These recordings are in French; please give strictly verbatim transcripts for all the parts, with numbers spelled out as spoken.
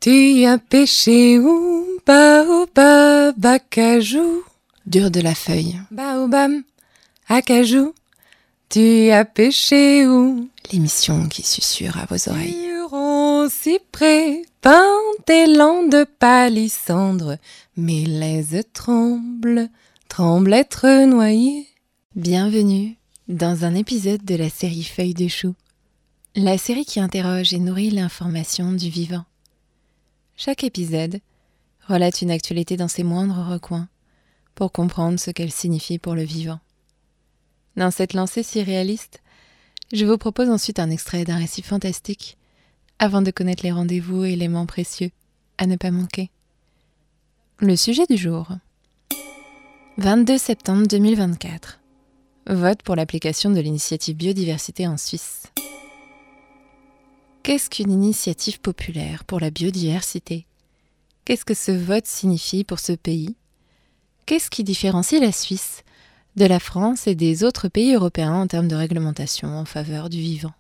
Tu as pêché où? Baobab, acajou. Dur de la feuille. Baobab, acajou. Tu as pêché où? L'émission qui susurre à vos oreilles. Huron, cyprès, pin, élan de palissandre. Mes laises tremblent, tremblent être noyées. Bienvenue dans un épisode de la série Feuilles de chou. La série qui interroge et nourrit l'information du vivant. Chaque épisode relate une actualité dans ses moindres recoins pour comprendre ce qu'elle signifie pour le vivant. Dans cette lancée si réaliste, je vous propose ensuite un extrait d'un récit fantastique avant de connaître les rendez-vous et éléments précieux à ne pas manquer. Le sujet du jour. vingt-deux septembre deux mille vingt-quatre. Vote pour l'application de l'initiative biodiversité en Suisse. Qu'est-ce qu'une initiative populaire pour la biodiversité? Qu'est-ce que ce vote signifie pour ce pays? Qu'est-ce qui différencie la Suisse de la France et des autres pays européens en termes de réglementation en faveur du vivant?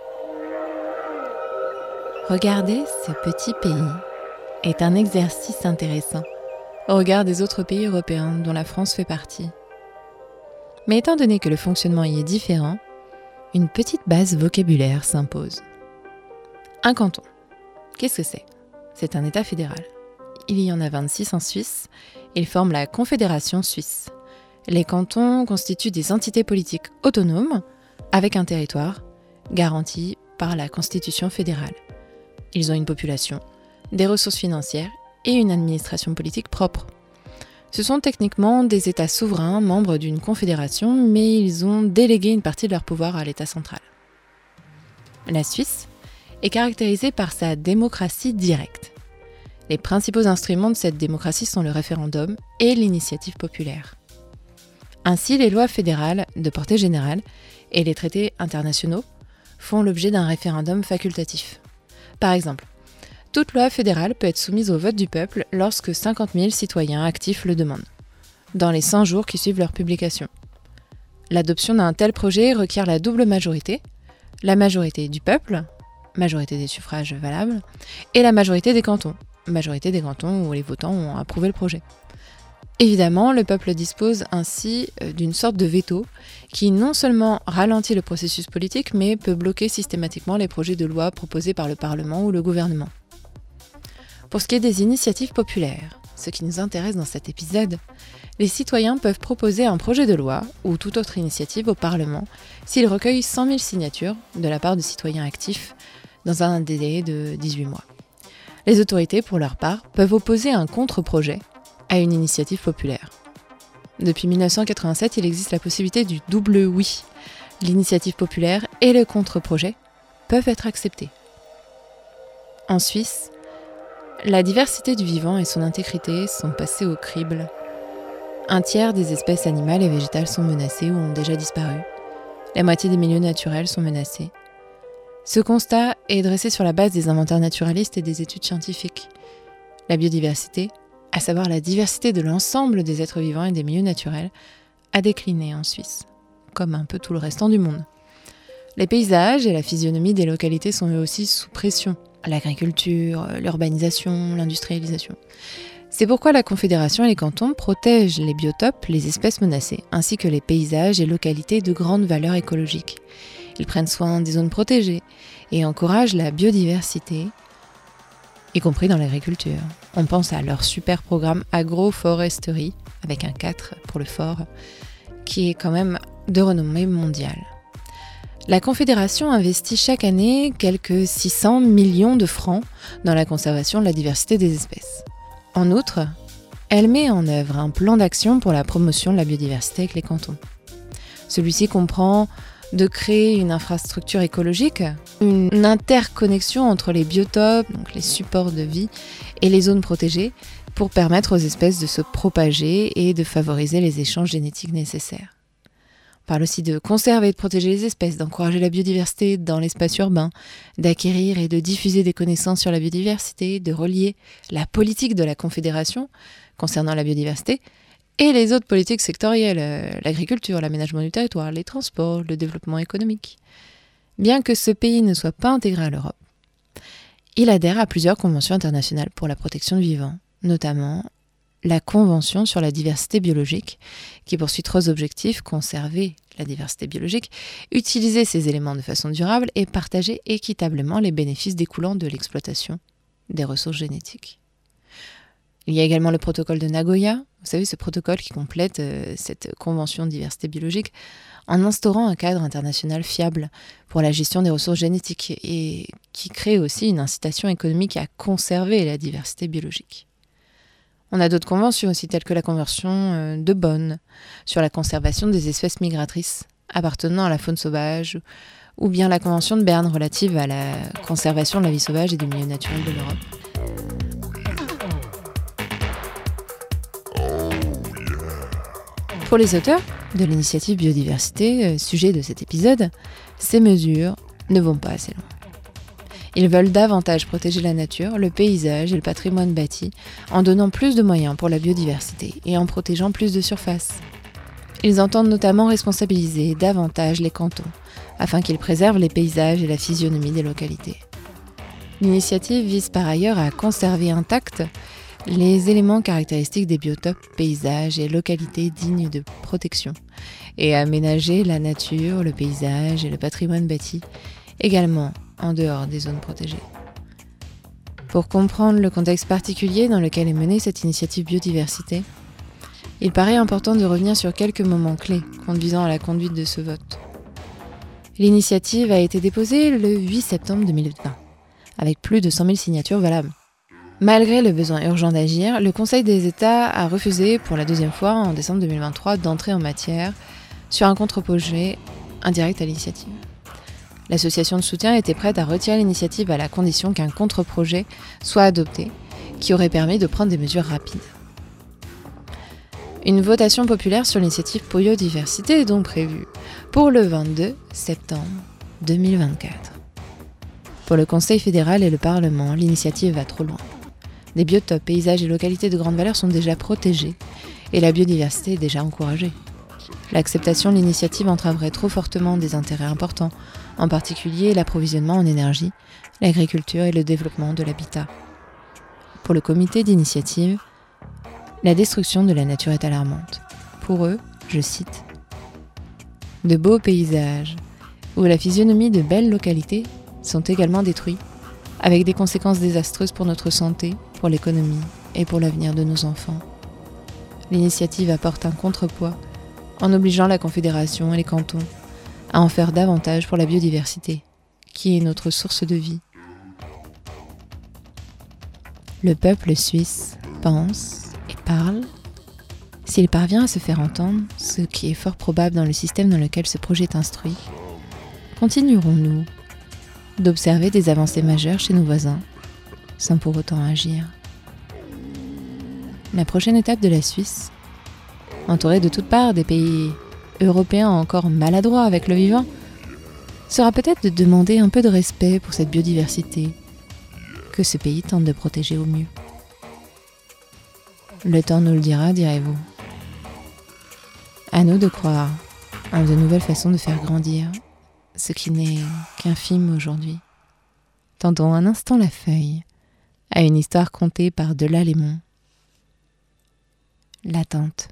Regarder ce petit pays est un exercice intéressant au regard des autres pays européens dont la France fait partie. Mais étant donné que le fonctionnement y est différent, une petite base vocabulaire s'impose. Un canton. Qu'est-ce que c'est? C'est un État fédéral. Il y en a vingt-six en Suisse. Ils forment la Confédération suisse. Les cantons constituent des entités politiques autonomes avec un territoire garanti par la Constitution fédérale. Ils ont une population, des ressources financières et une administration politique propre. Ce sont techniquement des États souverains, membres d'une confédération, mais ils ont délégué une partie de leur pouvoir à l'État central. La Suisse est caractérisée par sa démocratie directe. Les principaux instruments de cette démocratie sont le référendum et l'initiative populaire. Ainsi, les lois fédérales de portée générale et les traités internationaux font l'objet d'un référendum facultatif. Par exemple, toute loi fédérale peut être soumise au vote du peuple lorsque cinquante mille citoyens actifs le demandent, dans les cent jours qui suivent leur publication. L'adoption d'un tel projet requiert la double majorité, la majorité du peuple, majorité des suffrages valables, et la majorité des cantons, majorité des cantons où les votants ont approuvé le projet. Évidemment, le peuple dispose ainsi d'une sorte de veto qui non seulement ralentit le processus politique, mais peut bloquer systématiquement les projets de loi proposés par le Parlement ou le gouvernement. Pour ce qui est des initiatives populaires, ce qui nous intéresse dans cet épisode, les citoyens peuvent proposer un projet de loi ou toute autre initiative au Parlement s'ils recueillent cent mille signatures de la part de citoyens actifs dans un délai de dix-huit mois. Les autorités, pour leur part, peuvent opposer un contre-projet à une initiative populaire. Depuis mille neuf cent quatre-vingt-sept, il existe la possibilité du double oui. L'initiative populaire et le contre-projet peuvent être acceptés. En Suisse, la diversité du vivant et son intégrité sont passées au crible. Un tiers des espèces animales et végétales sont menacées ou ont déjà disparu. La moitié des milieux naturels sont menacés. Ce constat est dressé sur la base des inventaires naturalistes et des études scientifiques. La biodiversité, à savoir la diversité de l'ensemble des êtres vivants et des milieux naturels, a décliné en Suisse, comme un peu tout le restant du monde. Les paysages et la physionomie des localités sont eux aussi sous pression. L'agriculture, l'urbanisation, l'industrialisation. C'est pourquoi la Confédération et les cantons protègent les biotopes, les espèces menacées, ainsi que les paysages et localités de grande valeur écologique. Ils prennent soin des zones protégées et encouragent la biodiversité, y compris dans l'agriculture. On pense à leur super programme agroforesterie, avec un quatre pour le fort, qui est quand même de renommée mondiale. La Confédération investit chaque année quelques six cents millions de francs dans la conservation de la diversité des espèces. En outre, elle met en œuvre un plan d'action pour la promotion de la biodiversité avec les cantons. Celui-ci comprend de créer une infrastructure écologique, une interconnexion entre les biotopes, donc les supports de vie, et les zones protégées pour permettre aux espèces de se propager et de favoriser les échanges génétiques nécessaires. On parle aussi de conserver et de protéger les espèces, d'encourager la biodiversité dans l'espace urbain, d'acquérir et de diffuser des connaissances sur la biodiversité, de relier la politique de la Confédération concernant la biodiversité et les autres politiques sectorielles, euh, l'agriculture, l'aménagement du territoire, les transports, le développement économique. Bien que ce pays ne soit pas intégré à l'Europe, Il adhère à plusieurs conventions internationales pour la protection du vivant, notamment la Convention sur la diversité biologique, qui poursuit trois objectifs: conserver la diversité biologique, utiliser ces éléments de façon durable et partager équitablement les bénéfices découlant de l'exploitation des ressources génétiques. Il y a également le protocole de Nagoya, vous savez, ce protocole qui complète euh, cette convention de diversité biologique en instaurant un cadre international fiable pour la gestion des ressources génétiques et qui crée aussi une incitation économique à conserver la diversité biologique. On a d'autres conventions aussi, telles que la Convention de Bonn sur la conservation des espèces migratrices appartenant à la faune sauvage, ou bien la Convention de Berne relative à la conservation de la vie sauvage et du milieu naturel de l'Europe. Pour les auteurs de l'initiative Biodiversité, sujet de cet épisode, ces mesures ne vont pas assez loin. Ils veulent davantage protéger la nature, le paysage et le patrimoine bâti en donnant plus de moyens pour la biodiversité et en protégeant plus de surface. Ils entendent notamment responsabiliser davantage les cantons afin qu'ils préservent les paysages et la physionomie des localités. L'initiative vise par ailleurs à conserver intacts les éléments caractéristiques des biotopes, paysages et localités dignes de protection et à aménager la nature, le paysage et le patrimoine bâti également en dehors des zones protégées. Pour comprendre le contexte particulier dans lequel est menée cette initiative biodiversité, il paraît important de revenir sur quelques moments clés conduisant à la conduite de ce vote. L'initiative a été déposée le huit septembre deux mille vingt, avec plus de cent mille signatures valables. Malgré le besoin urgent d'agir, le Conseil des États a refusé pour la deuxième fois en décembre deux mille vingt-trois d'entrer en matière sur un contre-projet indirect à l'initiative. L'association de soutien était prête à retirer l'initiative à la condition qu'un contre-projet soit adopté, qui aurait permis de prendre des mesures rapides. Une votation populaire sur l'initiative Biodiversité est donc prévue pour le vingt-deux septembre deux mille vingt-quatre. Pour le Conseil fédéral et le Parlement, l'initiative va trop loin. Des biotopes, paysages et localités de grande valeur sont déjà protégés et la biodiversité est déjà encouragée. L'acceptation de l'initiative entraverait trop fortement des intérêts importants, en particulier l'approvisionnement en énergie, l'agriculture et le développement de l'habitat. Pour le comité d'initiative, la destruction de la nature est alarmante. Pour eux, je cite, « De beaux paysages, où la physionomie de belles localités sont également détruits, avec des conséquences désastreuses pour notre santé, pour l'économie et pour l'avenir de nos enfants. L'initiative apporte un contrepoids en obligeant la Confédération et les cantons à en faire davantage pour la biodiversité, qui est notre source de vie. Le peuple suisse pense et parle. S'il parvient à se faire entendre, ce qui est fort probable dans le système dans lequel ce projet est instruit, continuerons-nous d'observer des avancées majeures chez nos voisins, sans pour autant agir. La prochaine étape de la Suisse, entourée de toutes parts des pays européens encore maladroits avec le vivant, sera peut-être de demander un peu de respect pour cette biodiversité que ce pays tente de protéger au mieux. Le temps nous le dira, direz-vous. À nous de croire en de nouvelles façons de faire grandir ce qui n'est qu'infime aujourd'hui. Tendons un instant la feuille à une histoire contée par Delà-les-Monts. L'attente.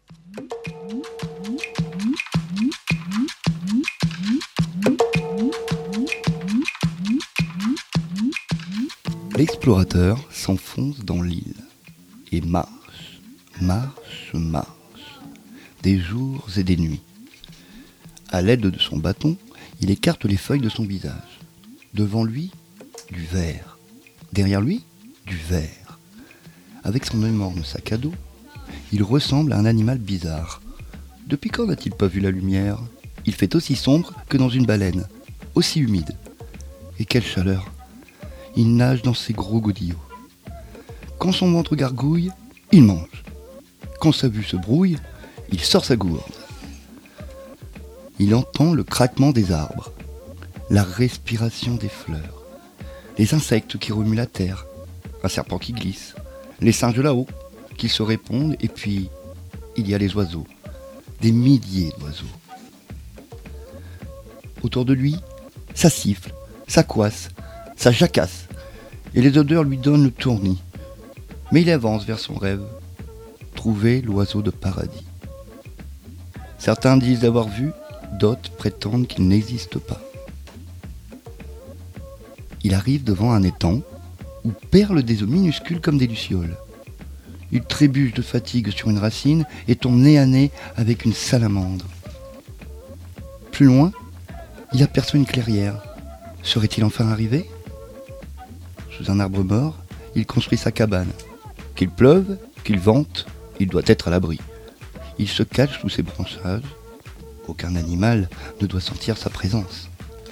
L'explorateur s'enfonce dans l'île et marche, marche, marche, des jours et des nuits. À l'aide de son bâton, il écarte les feuilles de son visage. Devant lui, du vert. Derrière lui, du vert. Avec son énorme sac à dos, il ressemble à un animal bizarre. Depuis quand n'a-t-il pas vu la lumière ? Il fait aussi sombre que dans une baleine, aussi humide. Et quelle chaleur ! Il nage dans ses gros godillots. Quand son ventre gargouille, il mange. Quand sa vue se brouille, il sort sa gourde. Il entend le craquement des arbres, la respiration des fleurs, les insectes qui remuent la terre, un serpent qui glisse, les singes là-haut qui se répondent, et puis il y a les oiseaux, des milliers d'oiseaux. Autour de lui, ça siffle, ça coasse, ça jacasse, et les odeurs lui donnent le tournis. Mais il avance vers son rêve, trouver l'oiseau de paradis. Certains disent l'avoir vu, d'autres prétendent qu'il n'existe pas. Il arrive devant un étang où perlent des eaux minuscules comme des lucioles. Il trébuche de fatigue sur une racine et tombe nez à nez avec une salamandre. Plus loin, il aperçoit une clairière. Serait-il enfin arrivé ? Sous un arbre mort, il construit sa cabane. Qu'il pleuve, qu'il vente, il doit être à l'abri. Il se cache sous ses branchages. Aucun animal ne doit sentir sa présence.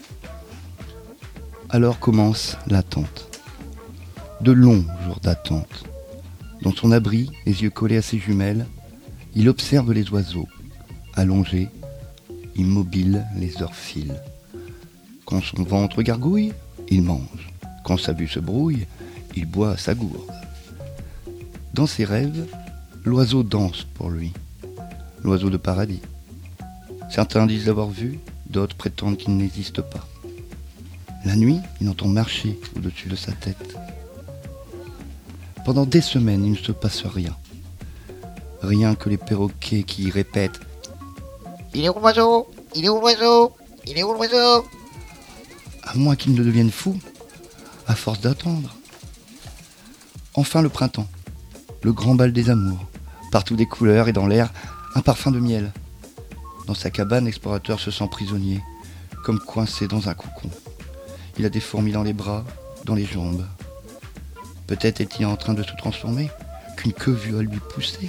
Alors commence l'attente. De longs jours d'attente. Dans son abri, les yeux collés à ses jumelles, il observe les oiseaux, allongés, immobiles, les heures filent. Quand son ventre gargouille, il mange. Quand sa vue se brouille, il boit à sa gourde. Dans ses rêves, l'oiseau danse pour lui, l'oiseau de paradis. Certains disent l'avoir vu, d'autres prétendent qu'il n'existe pas. La nuit, il entend marcher au-dessus de sa tête. Pendant des semaines, il ne se passe rien. Rien que les perroquets qui y répètent « Il est où l'oiseau ? Il est où l'oiseau ? Il est où l'oiseau ?» À moins qu'il ne devienne fou, à force d'attendre. Enfin le printemps, le grand bal des amours. Partout des couleurs et dans l'air, un parfum de miel. Dans sa cabane, l'explorateur se sent prisonnier, comme coincé dans un cocon. Il a des fourmis dans les bras, dans les jambes. Peut-être est-il en train de se transformer, qu'une queue vue à lui pousser.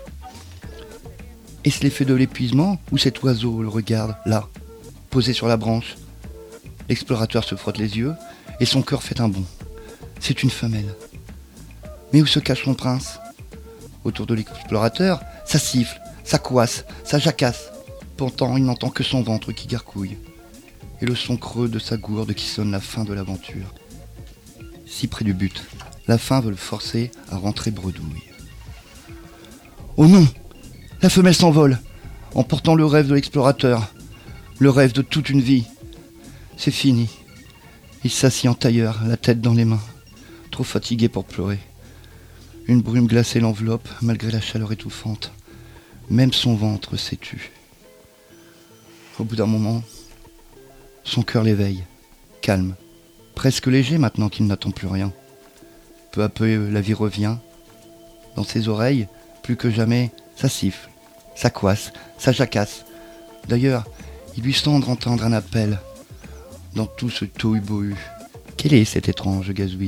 Est-ce l'effet de l'épuisement ou cet oiseau le regarde, là, posé sur la branche ? L'explorateur se frotte les yeux et son cœur fait un bond. C'est une femelle. Mais où se cache son prince ? Autour de l'explorateur, ça siffle, ça coasse, ça jacasse. Pourtant, il n'entend que son ventre qui gargouille et le son creux de sa gourde qui sonne la fin de l'aventure. Si près du but, la faim veut le forcer à rentrer bredouille. Oh non ! La femelle s'envole, emportant le rêve de l'explorateur, le rêve de toute une vie. C'est fini. Il s'assit en tailleur, la tête dans les mains, trop fatigué pour pleurer. Une brume glacée l'enveloppe, malgré la chaleur étouffante. Même son ventre s'est tu. Au bout d'un moment, son cœur l'éveille, calme, presque léger maintenant qu'il n'attend plus rien. Peu à peu, la vie revient. Dans ses oreilles, plus que jamais, ça siffle, ça coasse, ça jacasse. D'ailleurs, il lui semble entendre un appel. Dans tout ce tohu-bohu, quel est cet étrange gazouillis ?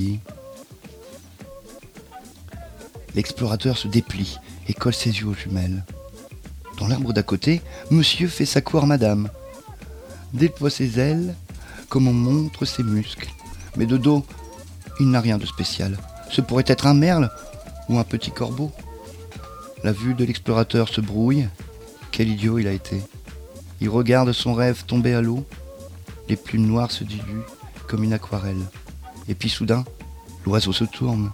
L'explorateur se déplie et colle ses yeux aux jumelles. Dans l'arbre d'à côté, monsieur fait sa cour à madame. Déploie ses ailes, comme on montre ses muscles. Mais de dos, il n'a rien de spécial. Ce pourrait être un merle ou un petit corbeau. La vue de l'explorateur se brouille. Quel idiot il a été. Il regarde son rêve tomber à l'eau. Les plumes noires se diluent comme une aquarelle. Et puis soudain, l'oiseau se tourne.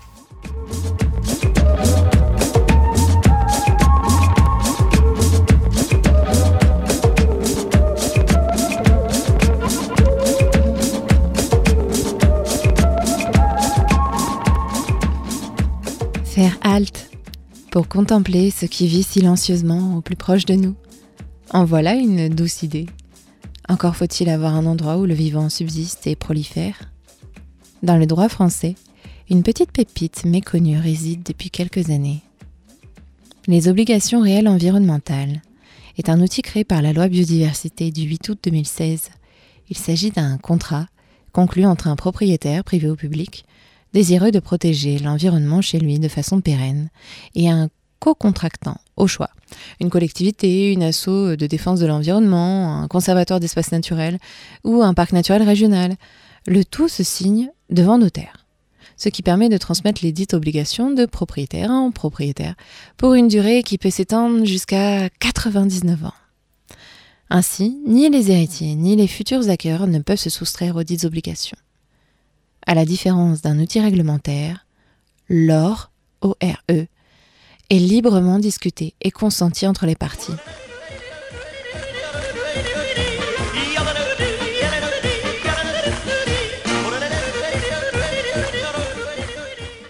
Faire halte pour contempler ce qui vit silencieusement au plus proche de nous. En voilà une douce idée. Encore faut-il avoir un endroit où le vivant subsiste et prolifère. Dans le droit français, une petite pépite méconnue réside depuis quelques années. Les obligations réelles environnementales est un outil créé par la loi biodiversité du huit août deux mille seize. Il s'agit d'un contrat conclu entre un propriétaire privé ou public désireux de protéger l'environnement chez lui de façon pérenne et un co-contractant au choix. Une collectivité, une asso de défense de l'environnement, un conservatoire d'espaces naturels ou un parc naturel régional. Le tout se signe devant notaire, ce qui permet de transmettre les dites obligations de propriétaire en propriétaire pour une durée qui peut s'étendre jusqu'à quatre-vingt-dix-neuf ans. Ainsi, ni les héritiers ni les futurs acquéreurs ne peuvent se soustraire aux dites obligations. À la différence d'un outil réglementaire, l'O R E, O R E, est librement discuté et consenti entre les parties.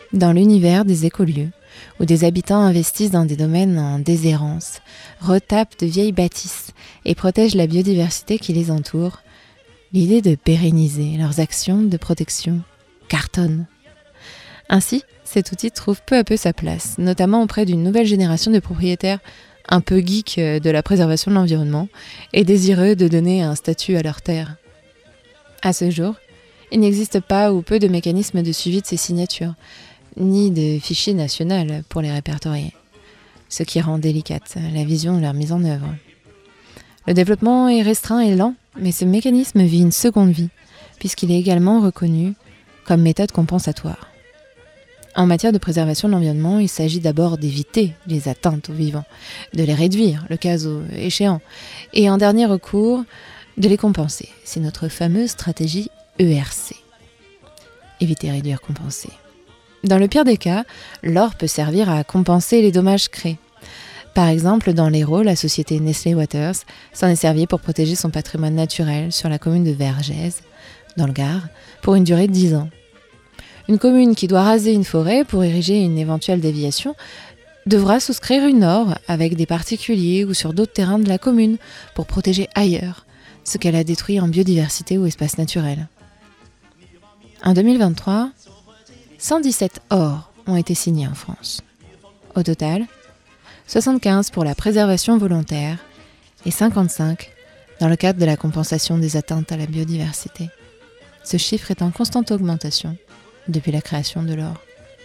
Dans l'univers des écolieux, où des habitants investissent dans des domaines en déshérence, retapent de vieilles bâtisses et protègent la biodiversité qui les entoure, l'idée de pérenniser leurs actions de protection cartonne. Ainsi, cet outil trouve peu à peu sa place, notamment auprès d'une nouvelle génération de propriétaires un peu geeks de la préservation de l'environnement et désireux de donner un statut à leur terre. À ce jour, il n'existe pas ou peu de mécanismes de suivi de ces signatures, ni de fichier national pour les répertorier, ce qui rend délicate la vision de leur mise en œuvre. Le développement est restreint et lent, mais ce mécanisme vit une seconde vie, puisqu'il est également reconnu comme méthode compensatoire. En matière de préservation de l'environnement, il s'agit d'abord d'éviter les atteintes aux vivants, de les réduire, le cas échéant, et en dernier recours, de les compenser. C'est notre fameuse stratégie E R C. Éviter, réduire, compenser. Dans le pire des cas, l'or peut servir à compenser les dommages créés. Par exemple, dans l'Hérault, la société Nestlé Waters s'en est servie pour protéger son patrimoine naturel sur la commune de Vergès, dans le Gard, pour une durée de dix ans. Une commune qui doit raser une forêt pour ériger une éventuelle déviation devra souscrire une O R avec des particuliers ou sur d'autres terrains de la commune pour protéger ailleurs ce qu'elle a détruit en biodiversité ou espace naturel. En deux mille vingt-trois, cent dix-sept O R ont été signés en France. Au total, soixante-quinze pour la préservation volontaire et cinquante-cinq dans le cadre de la compensation des atteintes à la biodiversité. Ce chiffre est en constante augmentation depuis la création de l'or.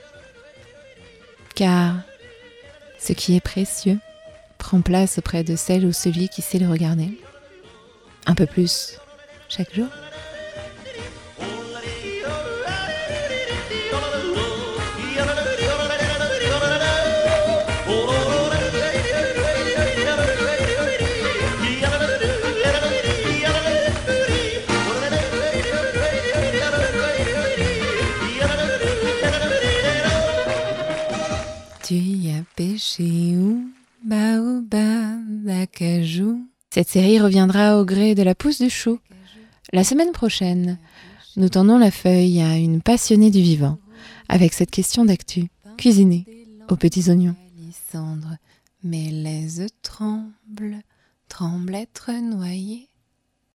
Car ce qui est précieux prend place auprès de celle ou celui qui sait le regarder. Un peu plus chaque jour. Tu y as pêché où, baobab, acajou. Cette série reviendra au gré de la pousse du chou. La semaine prochaine, nous tendons la feuille à une passionnée du vivant, avec cette question d'actu, cuisinée aux petits oignons. Cendre, mes laises tremblent, tremblent être noyées.